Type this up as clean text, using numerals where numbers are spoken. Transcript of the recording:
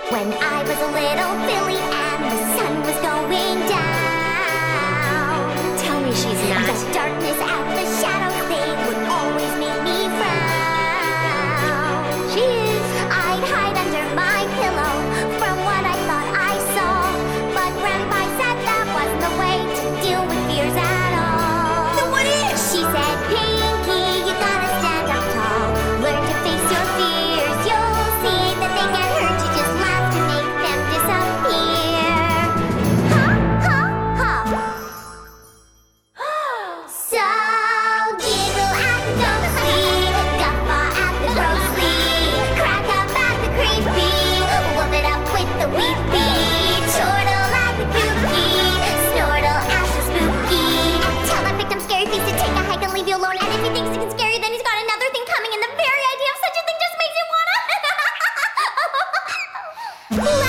When I was a little filly and the sun was going down. Tell me she's not. The darkness and the shadows, they would always make me frown. She is. I'd hide under my pillow from what I thought I saw. But Grandpa said that wasn't the way to deal with fears at all. Then what is? She said, Pinky, you gotta stand up tall. Learn to face your fears. You'll see that they can't hurt you. Just laugh to make them disappear. Ha, ha, ha. So giggle at the ghostly, guffaw at the grossly, crack up at the creepy, whoop it up with the weepy, chortle at the kooky, snortle at the spooky. Tell that victim scary face to take a hike and leave you alone. And if he thinks it's scary, then he's got another thing coming, and the very idea of such a thing just makes you wanna